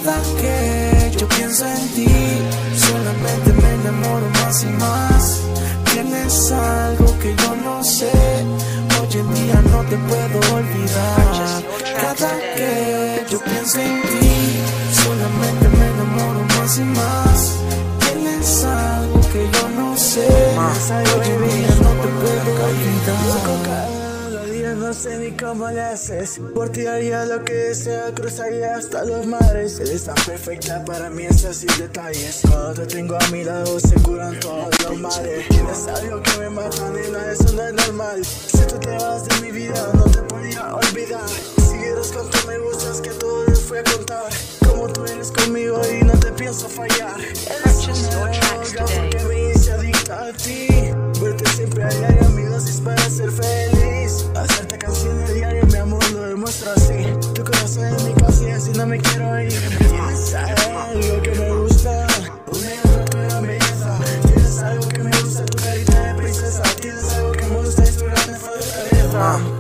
Cada que yo pienso en ti, solamente me enamoro más y más. Tienes algo que yo no sé, hoy en día no te puedo olvidar. Cada que yo pienso en ti, solamente me enamoro más y más. Tienes algo que yo no sé, hoy en día no te puedo olvidar. No sé ni cómo le haces. Por ti haría lo que sea, cruzaría hasta los mares. Eres tan perfecta para mí, estás sin detalles. Cuando te tengo a mi lado se curan todos los males. Tienes algo que me mata, nena, eso no es normal. Si tú te vas de mi vida, no te podía olvidar. Si vieras cuánto me gustas, que todo les fui a contar. Como tú eres conmigo y no te pienso fallar. Eres una droga porque me hice adicta a ti. Verte siempre a diario, mi dosis para ser feliz. Hacerte canciones diarias, mi amor, lo demuestro así. Tu corazón es mi conciencia y no me quiero ir.